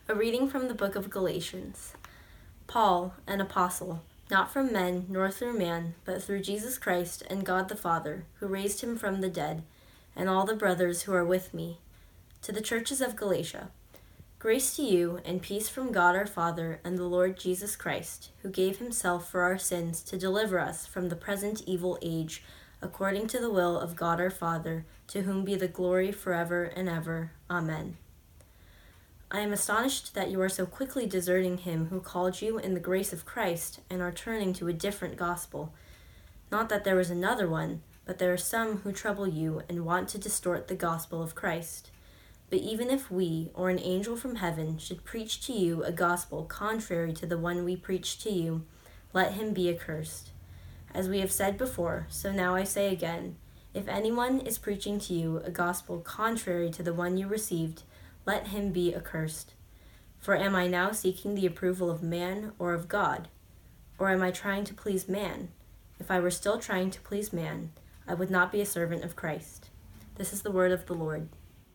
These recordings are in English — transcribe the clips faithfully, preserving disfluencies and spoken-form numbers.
A reading from the book of Galatians. Paul, an apostle, not from men nor through man, but through Jesus Christ and God the Father, who raised him from the dead, and all the brothers who are with me, to the churches of Galatia. Grace to you and peace from God our Father and the Lord Jesus Christ, who gave himself for our sins to deliver us from the present evil age, according to the will of God our Father, to whom be the glory forever and ever. Amen. I am astonished that you are so quickly deserting him who called you in the grace of Christ and are turning to a different gospel. Not that there is another one, but there are some who trouble you and want to distort the gospel of Christ. But even if we, or an angel from heaven, should preach to you a gospel contrary to the one we preach to you, let him be accursed. As we have said before, so now I say again, if anyone is preaching to you a gospel contrary to the one you received, let him be accursed. For am I now seeking the approval of man or of God? Or am I trying to please man? If I were still trying to please man, I would not be a servant of Christ. This is the word of the Lord.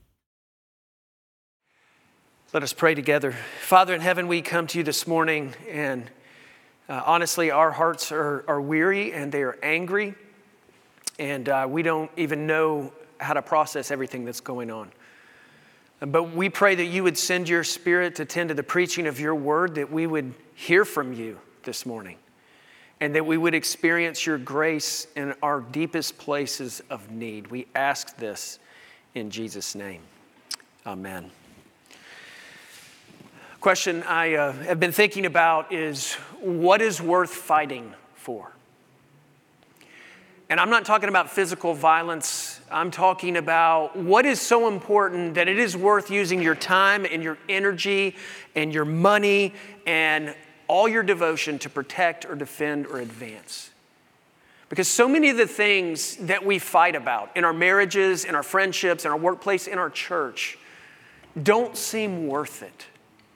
Let us pray together. Father in heaven, we come to you this morning, and uh, honestly, our hearts are, are weary and they are angry, and uh, we don't even know how to process everything that's going on. But we pray that you would send your Spirit to tend to the preaching of your word, that we would hear from you this morning, and that we would experience your grace in our deepest places of need. We ask this in Jesus' name. Amen. Question I uh, have been thinking about is, what is worth fighting for? And I'm not talking about physical violence. I'm talking about what is so important that it is worth using your time and your energy and your money and all your devotion to protect or defend or advance. Because so many of the things that we fight about in our marriages, in our friendships, in our workplace, in our church, don't seem worth it.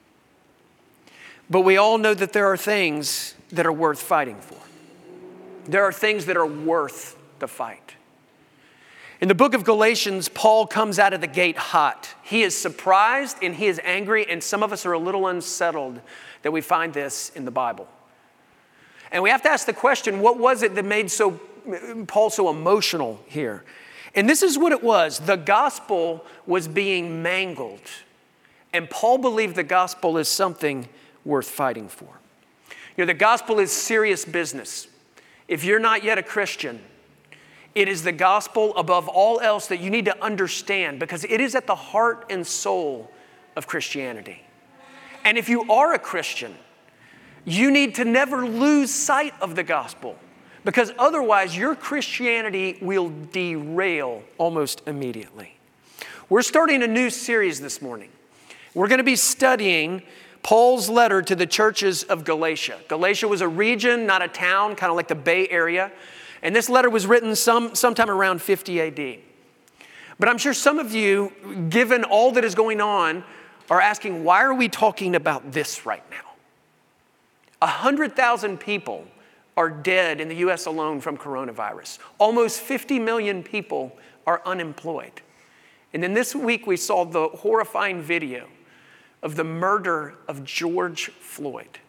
But we all know that there are things that are worth fighting for. There are things that are worth the fight. In the book of Galatians, Paul comes out of the gate hot. He is surprised and he is angry, and some of us are a little unsettled that we find this in the Bible. And we have to ask the question, what was it that made so Paul so emotional here? And this is what it was. The gospel was being mangled, and Paul believed the gospel is something worth fighting for. You know, the gospel is serious business. If you're not yet a Christian, it is the gospel above all else that you need to understand, because it is at the heart and soul of Christianity. And if you are a Christian, you need to never lose sight of the gospel, because otherwise your Christianity will derail almost immediately. We're starting a new series this morning. We're going to be studying Paul's letter to the churches of Galatia. Galatia was a region, not a town, kind of like the Bay Area. And this letter was written some sometime around fifty A D. But I'm sure some of you, given all that is going on, are asking, why are we talking about this right now? one hundred thousand people are dead in the U S alone from coronavirus. Almost fifty million people are unemployed. And then this week we saw the horrifying video of the murder of George Floyd.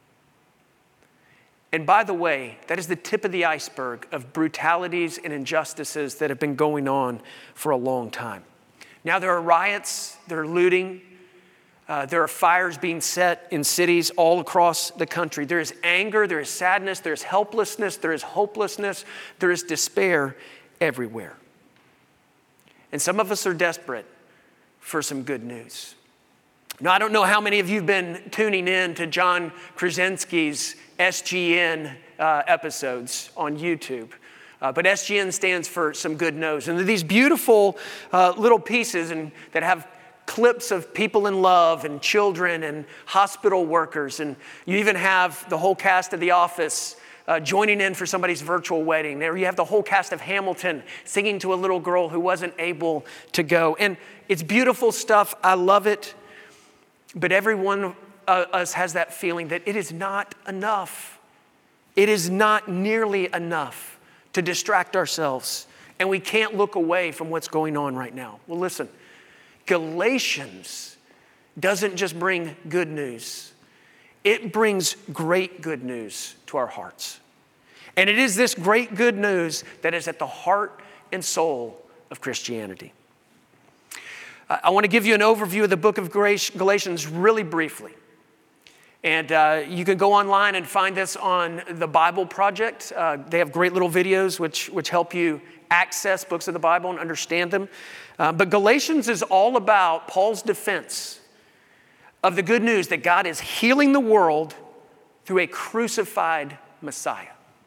And by the way, that is the tip of the iceberg of brutalities and injustices that have been going on for a long time. Now there are riots, there are looting, uh, there are fires being set in cities all across the country. There is anger, there is sadness, there is helplessness, there is hopelessness, there is despair everywhere. And some of us are desperate for some good news. Now, I don't know how many of you have been tuning in to John Krasinski's S G N uh, episodes on YouTube. Uh, but S G N stands for Some Good News. And they're these beautiful uh, little pieces and that have clips of people in love and children and hospital workers. And you even have the whole cast of The Office uh, joining in for somebody's virtual wedding. There you have the whole cast of Hamilton singing to a little girl who wasn't able to go. And it's beautiful stuff. I love it. But every one of us has that feeling that it is not enough. It is not nearly enough to distract ourselves, and we can't look away from what's going on right now. Well, listen, Galatians doesn't just bring good news. It brings great good news to our hearts. And it is this great good news that is at the heart and soul of Christianity. I want to give you an overview of the book of Galatians really briefly. And uh, you can go online and find this on the Bible Project. Uh, they have great little videos which, which help you access books of the Bible and understand them. Uh, but Galatians is all about Paul's defense of the good news that God is healing the world through a crucified Messiah.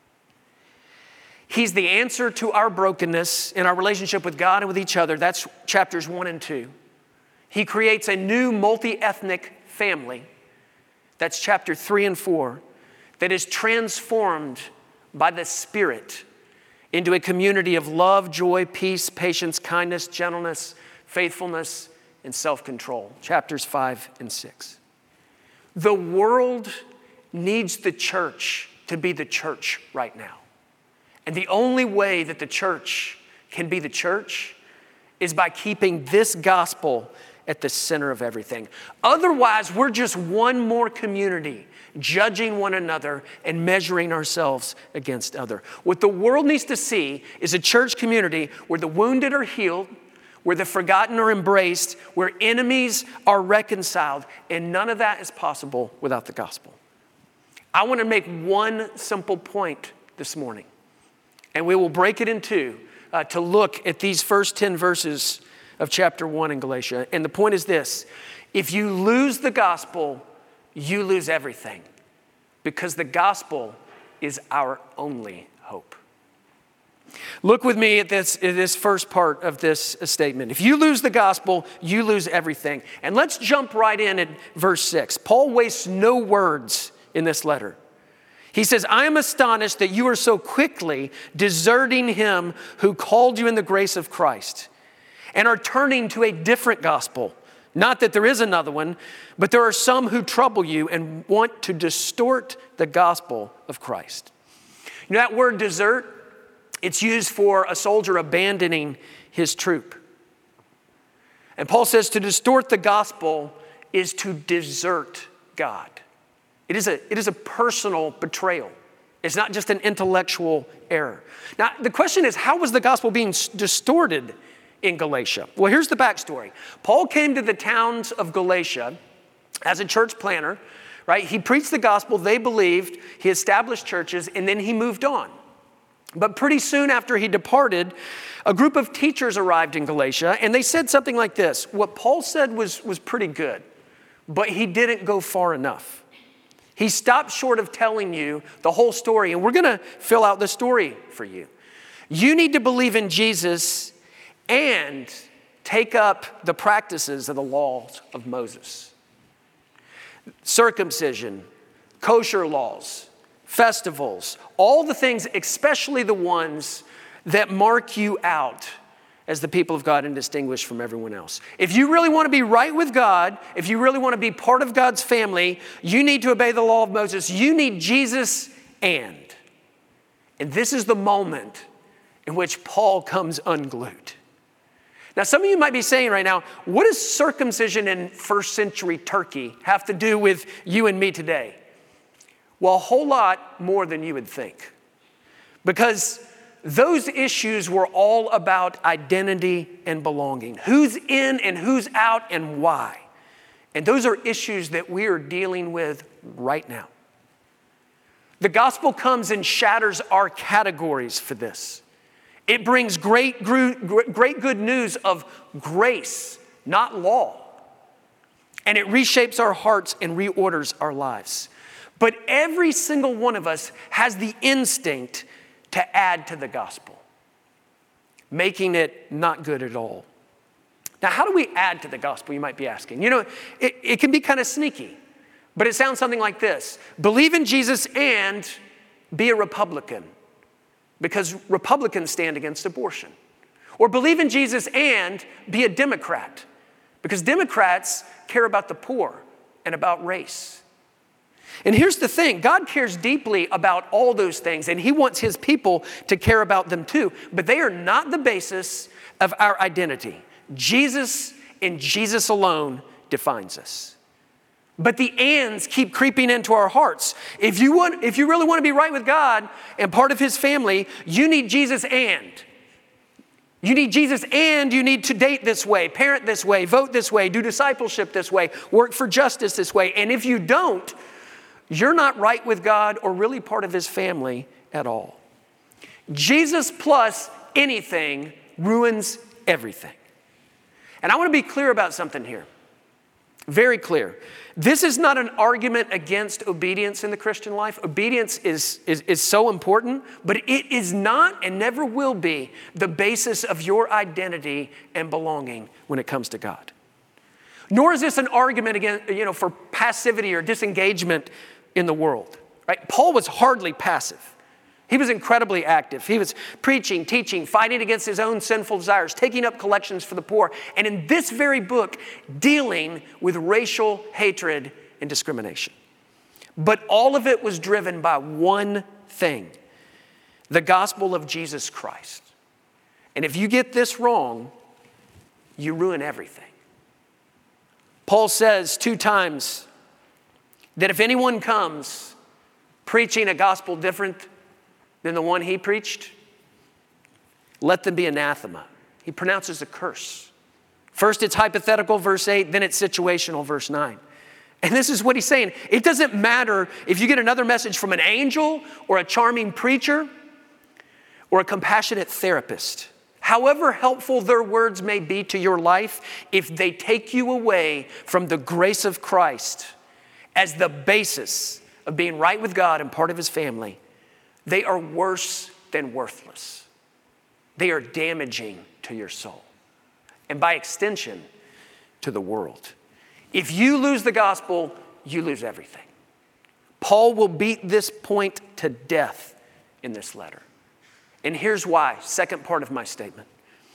He's the answer to our brokenness in our relationship with God and with each other. That's chapters one and two. He creates a new multi-ethnic family. That's chapter three and four, that is transformed by the Spirit into a community of love, joy, peace, patience, kindness, gentleness, faithfulness, and self-control. Chapters five and six. The world needs the church to be the church right now. And the only way that the church can be the church is by keeping this gospel at the center of everything. Otherwise, we're just one more community judging one another and measuring ourselves against other. What the world needs to see is a church community where the wounded are healed, where the forgotten are embraced, where enemies are reconciled, and none of that is possible without the gospel. I want to make one simple point this morning, and we will break it in two uh, to look at these first ten verses of chapter one in Galatia. And the point is this: if you lose the gospel, you lose everything, because the gospel is our only hope. Look with me at this, at this first part of this statement. If you lose the gospel, you lose everything. And let's jump right in at verse six. Paul wastes no words in this letter. He says, I am astonished that you are so quickly deserting him who called you in the grace of Christ and are turning to a different gospel. Not that there is another one, but there are some who trouble you and want to distort the gospel of Christ. You know that word desert? It's used for a soldier abandoning his troop. And Paul says to distort the gospel is to desert God. It is a, it is a personal betrayal. It's not just an intellectual error. Now, the question is, how was the gospel being distorted in Galatia? Well, here's the backstory. Paul came to the towns of Galatia as a church planner, right? He preached the gospel, they believed, he established churches, and then he moved on. But pretty soon after he departed, a group of teachers arrived in Galatia, and they said something like this: what Paul said was, was pretty good, but he didn't go far enough. He stopped short of telling you the whole story, and we're going to fill out the story for you. You need to believe in Jesus and take up the practices of the laws of Moses. Circumcision, kosher laws, festivals, all the things, especially the ones that mark you out as the people of God and distinguished from everyone else. If you really want to be right with God, if you really want to be part of God's family, you need to obey the law of Moses. You need Jesus and. And this is the moment in which Paul comes unglued. Now, some of you might be saying right now, what does circumcision in first century Turkey have to do with you and me today? Well, a whole lot more than you would think. Because those issues were all about identity and belonging. Who's in and who's out and why. And those are issues that we are dealing with right now. The gospel comes and shatters our categories for this. It brings great, great good news of grace, not law. And it reshapes our hearts and reorders our lives. But every single one of us has the instinct to add to the gospel, making it not good at all. Now, how do we add to the gospel, you might be asking? You know, it, it can be kind of sneaky, but it sounds something like this: believe in Jesus and be a Republican, because Republicans stand against abortion. Or believe in Jesus and be a Democrat, because Democrats care about the poor and about race. And here's the thing, God cares deeply about all those things, and he wants his people to care about them too, but they are not the basis of our identity. Jesus and Jesus alone defines us. But the ands keep creeping into our hearts. If you want, if you really want to be right with God and part of his family, you need Jesus and. You need Jesus and you need to date this way, parent this way, vote this way, do discipleship this way, work for justice this way. And if you don't, you're not right with God or really part of his family at all. Jesus plus anything ruins everything. And I want to be clear about something here. Very clear. This is not an argument against obedience in the Christian life. Obedience is, is, is so important, but it is not and never will be the basis of your identity and belonging when it comes to God. Nor is this an argument against, you know, for passivity or disengagement in the world. Right? Paul was hardly passive. He was incredibly active. He was preaching, teaching, fighting against his own sinful desires, taking up collections for the poor, and in this very book, dealing with racial hatred and discrimination. But all of it was driven by one thing, the gospel of Jesus Christ. And if you get this wrong, you ruin everything. Paul says two times that if anyone comes preaching a gospel different than the one he preached, let them be anathema. He pronounces a curse. First it's hypothetical, verse eight, then it's situational, verse nine. And this is what he's saying. It doesn't matter if you get another message from an angel or a charming preacher or a compassionate therapist. However helpful their words may be to your life, if they take you away from the grace of Christ as the basis of being right with God and part of his family, they are worse than worthless. They are damaging to your soul. And by extension, to the world. If you lose the gospel, you lose everything. Paul will beat this point to death in this letter. And here's why, second part of my statement.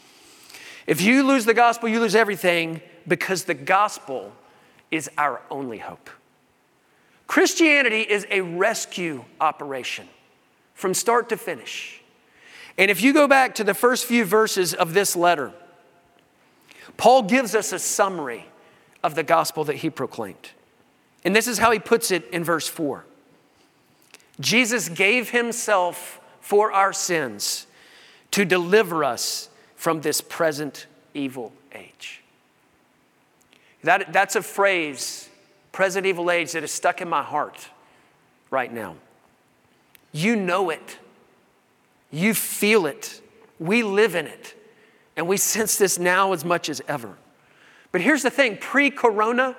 If you lose the gospel, you lose everything, because the gospel is our only hope. Christianity is a rescue operation from start to finish. And if you go back to the first few verses of this letter, Paul gives us a summary of the gospel that he proclaimed. And this is how he puts it in verse four. Jesus gave himself for our sins to deliver us from this present evil age. That, that's a phrase, present evil age, that is stuck in my heart right now. You know it. You feel it. We live in it. And we sense this now as much as ever. But here's the thing. Pre-corona,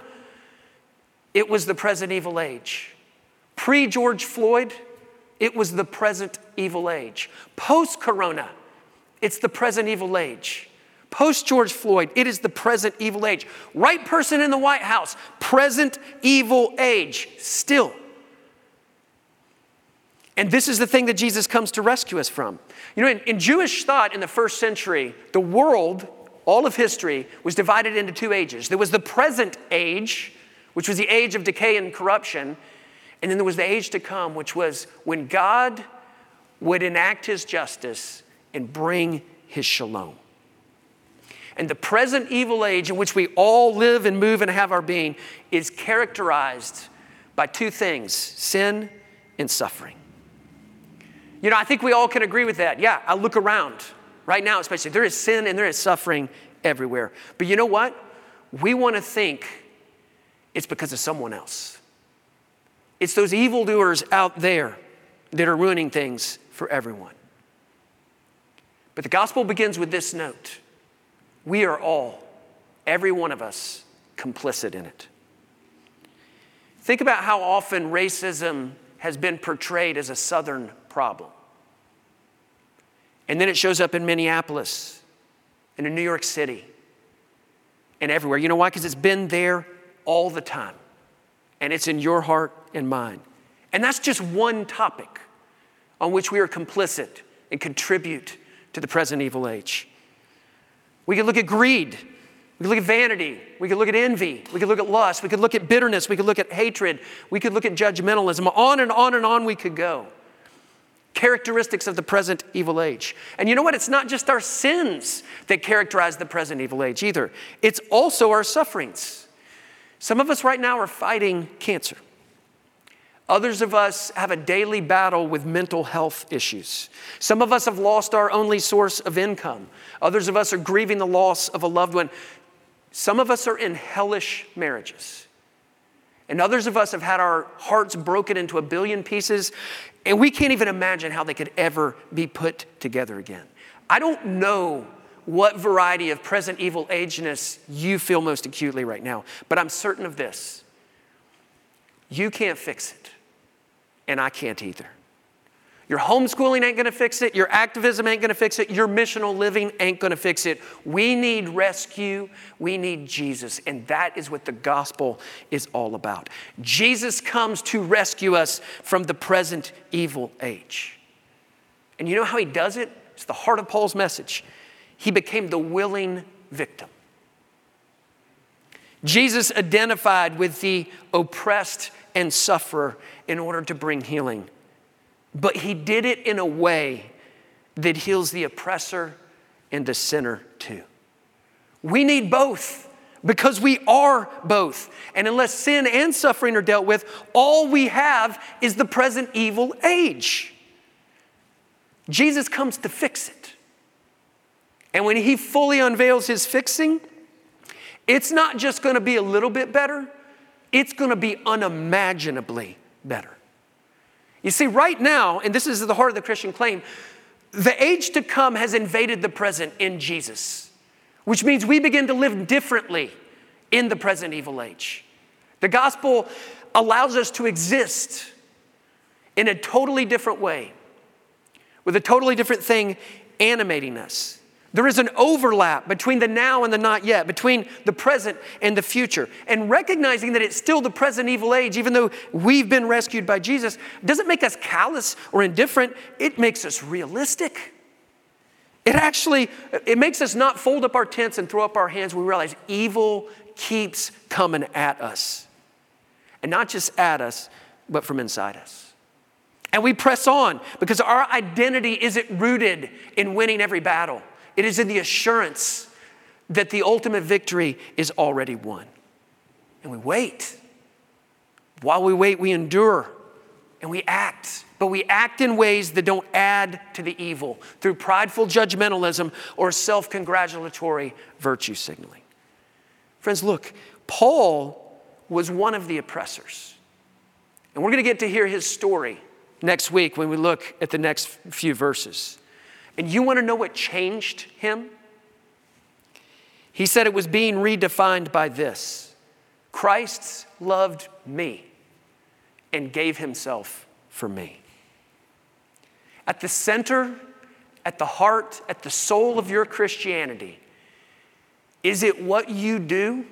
it was the present evil age. Pre-George Floyd, it was the present evil age. Post-corona, it's the present evil age. Post-George Floyd, it is the present evil age. Right person in the White House, present evil age, still. And this is the thing that Jesus comes to rescue us from. You know, in, in Jewish thought in the first century, the world, all of history, was divided into two ages. There was the present age, which was the age of decay and corruption. And then there was the age to come, which was when God would enact his justice and bring his shalom. And the present evil age in which we all live and move and have our being is characterized by two things, sin and suffering. You know, I think we all can agree with that. Yeah, I look around right now, especially. There is sin and there is suffering everywhere. But you know what? We want to think it's because of someone else. It's those evildoers out there that are ruining things for everyone. But the gospel begins with this note. We are all, every one of us, complicit in it. Think about how often racism has been portrayed as a Southern problem. And then it shows up in Minneapolis and in New York City and everywhere. You know why? Because it's been there all the time. And it's in your heart and mine. And that's just one topic on which we are complicit and contribute to the present evil age. We can look at greed. We can look at vanity. We could look at envy. We could look at lust. We could look at bitterness. We could look at hatred. We could look at judgmentalism. On and on and on we could go. Characteristics of the present evil age. And you know what? It's not just our sins that characterize the present evil age either. It's also our sufferings. Some of us right now are fighting cancer. Others of us have a daily battle with mental health issues. Some of us have lost our only source of income. Others of us are grieving the loss of a loved one. Some of us are in hellish marriages. And others of us have had our hearts broken into a billion pieces, and we can't even imagine how they could ever be put together again. I don't know what variety of present evil ageness you feel most acutely right now, but I'm certain of this. You can't fix it, and I can't either. Your homeschooling ain't gonna fix it. Your activism ain't gonna fix it. Your missional living ain't gonna fix it. We need rescue. We need Jesus. And that is what the gospel is all about. Jesus comes to rescue us from the present evil age. And you know how he does it? It's the heart of Paul's message. He became the willing victim. Jesus identified with the oppressed and sufferer in order to bring healing. But he did it in a way that heals the oppressor and the sinner too. We need both because we are both. And unless sin and suffering are dealt with, all we have is the present evil age. Jesus comes to fix it. And when he fully unveils his fixing, it's not just going to be a little bit better, it's going to be unimaginably better. You see, right now, and this is the heart of the Christian claim, the age to come has invaded the present in Jesus, which means we begin to live differently in the present evil age. The gospel allows us to exist in a totally different way, with a totally different thing animating us. There is an overlap between the now and the not yet, between the present and the future. And recognizing that it's still the present evil age, even though we've been rescued by Jesus, doesn't make us callous or indifferent. It makes us realistic. It actually, it makes us not fold up our tents and throw up our hands when we realize evil keeps coming at us. And not just at us, but from inside us. And we press on because our identity isn't rooted in winning every battle. It is in the assurance that the ultimate victory is already won. And we wait. While we wait, we endure and we act. But we act in ways that don't add to the evil through prideful judgmentalism or self-congratulatory virtue signaling. Friends, look, Paul was one of the oppressors. And we're going to get to hear his story next week when we look at the next few verses. And you want to know what changed him? He said it was being redefined by this. Christ loved me and gave himself for me. At the center, at the heart, at the soul of your Christianity, is it what you do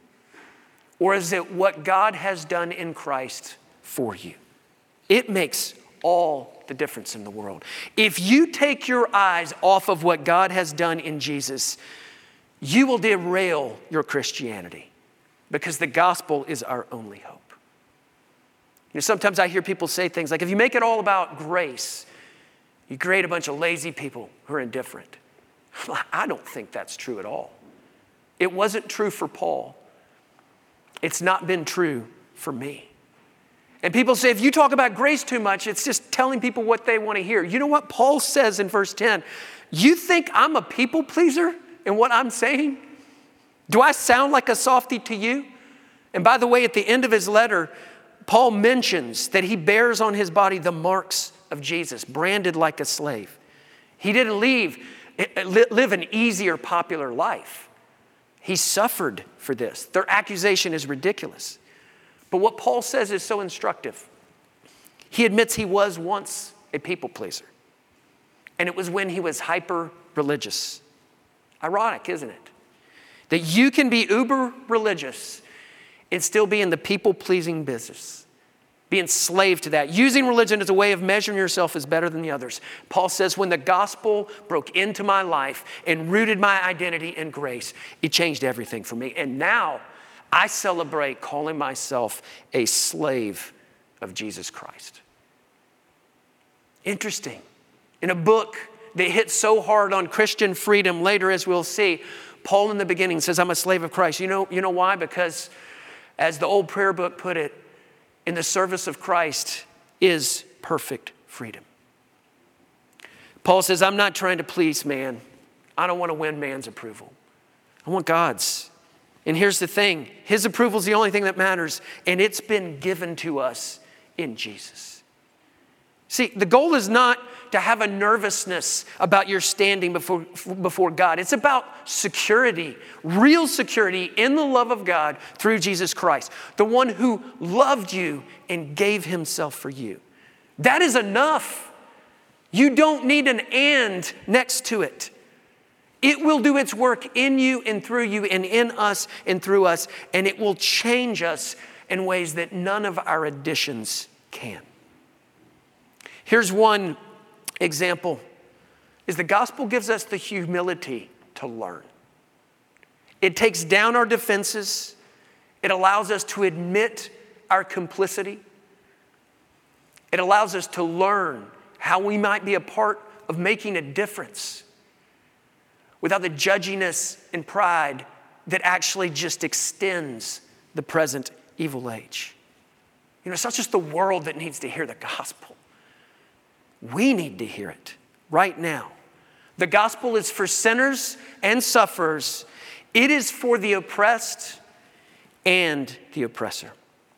or is it what God has done in Christ for you? It makes all the difference in the world. If you take your eyes off of what God has done in Jesus, you will derail your Christianity because the gospel is our only hope. You know, sometimes I hear people say things like, if you make it all about grace, you create a bunch of lazy people who are indifferent. I don't think that's true at all. It wasn't true for Paul. It's not been true for me. And people say, if you talk about grace too much, it's just telling people what they want to hear. You know what Paul says in verse ten? You think I'm a people pleaser in what I'm saying? Do I sound like a softy to you? And by the way, at the end of his letter, Paul mentions that he bears on his body the marks of Jesus, branded like a slave. He didn't leave, live an easier, popular life. He suffered for this. Their accusation is ridiculous. But what Paul says is so instructive. He admits he was once a people pleaser. And it was when he was hyper-religious. Ironic, isn't it? That you can be uber-religious and still be in the people-pleasing business. Be enslaved to that. Using religion as a way of measuring yourself as better than the others. Paul says, when the gospel broke into my life and rooted my identity in grace, it changed everything for me. And now, I celebrate calling myself a slave of Jesus Christ. Interesting. In a book that hits so hard on Christian freedom, later as we'll see, Paul in the beginning says, I'm a slave of Christ. You know, you know why? Because as the old prayer book put it, in the service of Christ is perfect freedom. Paul says, I'm not trying to please man. I don't want to win man's approval. I want God's. And here's the thing, his approval is the only thing that matters, and it's been given to us in Jesus. See, the goal is not to have a nervousness about your standing before, before God. It's about security, real security in the love of God through Jesus Christ, the one who loved you and gave himself for you. That is enough. You don't need an and next to it. It will do its work in you and through you and in us and through us, and it will change us in ways that none of our additions can. Here's one example, is the gospel gives us the humility to learn. It takes down our defenses. It allows us to admit our complicity. It allows us to learn how we might be a part of making a difference without the judginess and pride that actually just extends the present evil age. You know, it's not just the world that needs to hear the gospel. We need to hear it right now. The gospel is for sinners and sufferers. It is for the oppressed and the oppressor.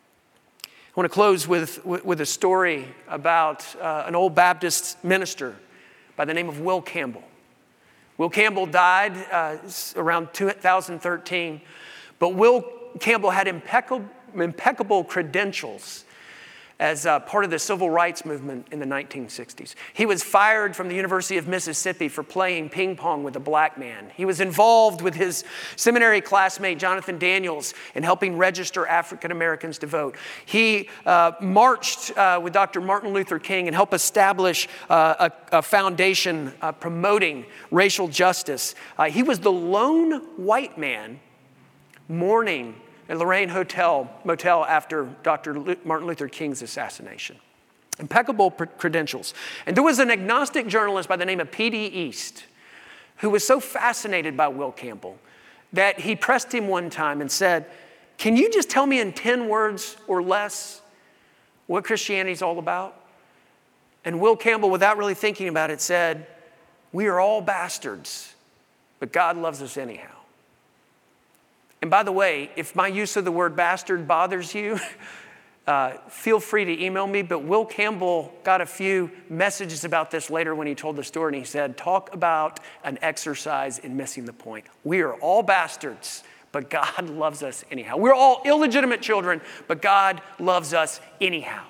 I want to close with, with a story about uh, an old Baptist minister by the name of Will Campbell. Will Campbell died uh, around two thousand thirteen, but Will Campbell had impeccable, impeccable credentials as uh, part of the civil rights movement in the nineteen sixties. He was fired from the University of Mississippi for playing ping pong with a black man. He was involved with his seminary classmate, Jonathan Daniels, in helping register African Americans to vote. He uh, marched uh, with Doctor Martin Luther King and helped establish uh, a, a foundation uh, promoting racial justice. Uh, he was the lone white man mourning at Lorraine Hotel Motel after Doctor Martin Luther King's assassination. Impeccable credentials. And there was an agnostic journalist by the name of P D East who was so fascinated by Will Campbell that he pressed him one time and said, can you just tell me in ten words or less what Christianity is all about? And Will Campbell, without really thinking about it, said, we are all bastards, but God loves us anyhow. And by the way, if my use of the word bastard bothers you, uh, feel free to email me. But Will Campbell got a few messages about this later when he told the story. And he said, talk about an exercise in missing the point. We are all bastards, but God loves us anyhow. We're all illegitimate children, but God loves us anyhow.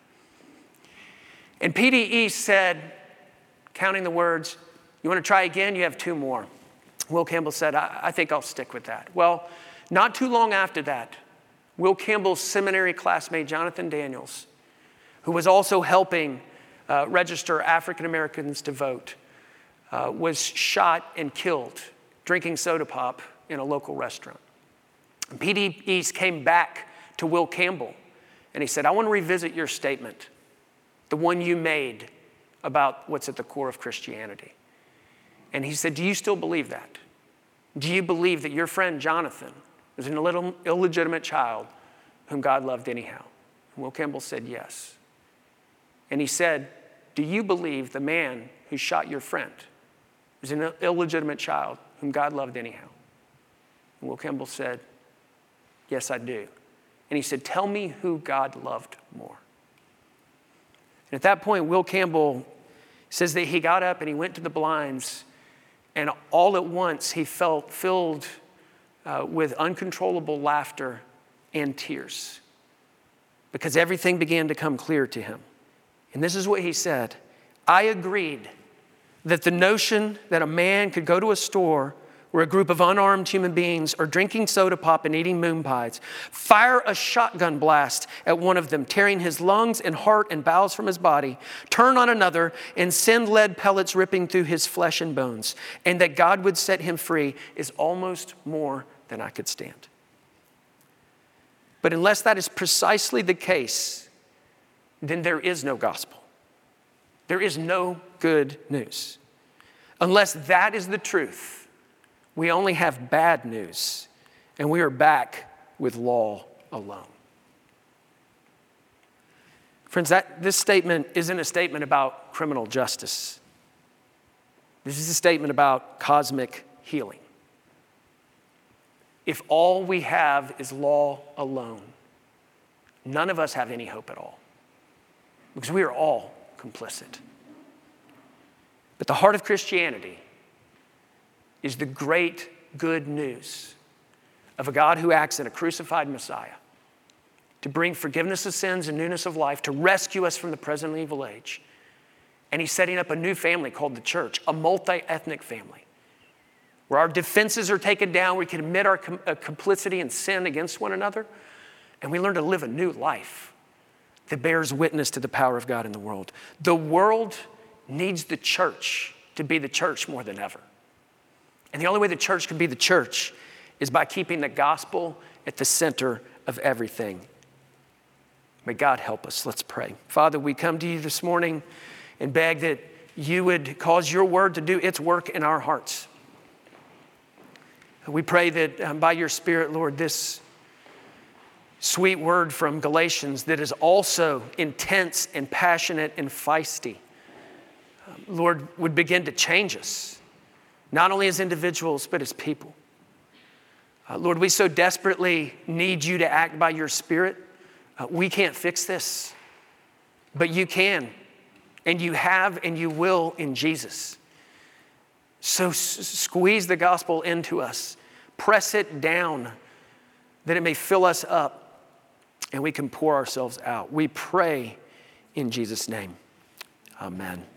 And P D East said, counting the words, you want to try again? You have two more. Will Campbell said, I, I think I'll stick with that. Well, not too long after that, Will Campbell's seminary classmate, Jonathan Daniels, who was also helping uh, register African Americans to vote, uh, was shot and killed drinking soda pop in a local restaurant. And P D East came back to Will Campbell and he said, I want to revisit your statement, the one you made about what's at the core of Christianity. And he said, do you still believe that? Do you believe that your friend Jonathan was an Ill- illegitimate child whom God loved anyhow? And Will Campbell said, yes. And he said, do you believe the man who shot your friend was an illegitimate child whom God loved anyhow? And Will Campbell said, yes, I do. And he said, tell me who God loved more. And at that point, Will Campbell says that he got up and he went to the blinds, and all at once he felt filled uh, with uncontrollable laughter and tears because everything began to come clear to him. And this is what he said. I agreed that the notion that a man could go to a store where a group of unarmed human beings are drinking soda pop and eating moon pies, fire a shotgun blast at one of them, tearing his lungs and heart and bowels from his body, turn on another and send lead pellets ripping through his flesh and bones, and that God would set him free is almost more than I could stand. But unless that is precisely the case, then there is no gospel. There is no good news. Unless that is the truth, we only have bad news, and we are back with law alone. Friends, that, this statement isn't a statement about criminal justice. This is a statement about cosmic healing. If all we have is law alone, none of us have any hope at all, because we are all complicit. But the heart of Christianity is the great good news of a God who acts in a crucified Messiah to bring forgiveness of sins and newness of life, to rescue us from the present evil age. And he's setting up a new family called the church, a multi-ethnic family, where our defenses are taken down, we can admit our com- uh, complicity and sin against one another, and we learn to live a new life that bears witness to the power of God in the world. The world needs the church to be the church more than ever. And the only way the church can be the church is by keeping the gospel at the center of everything. May God help us. Let's pray. Father, we come to you this morning and beg that you would cause your word to do its work in our hearts. We pray that um, by your Spirit, Lord, this sweet word from Galatians that is also intense and passionate and feisty, um, Lord, would begin to change us, not only as individuals, but as people. Uh, Lord, we so desperately need you to act by your Spirit. Uh, we can't fix this, but you can, and you have, and you will in Jesus. So s- squeeze the gospel into us, press it down that it may fill us up and we can pour ourselves out. We pray in Jesus' name. Amen.